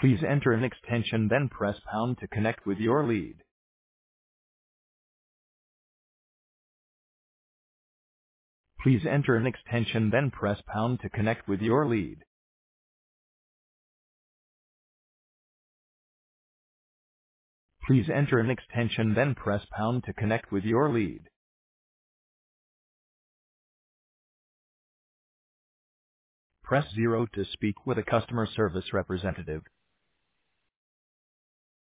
Please enter an extension, then press pound to connect with your lead. Please enter an extension, then press pound to connect with your lead. Please enter an extension, then press pound to connect with your lead. Press 0 to speak with a customer service representative.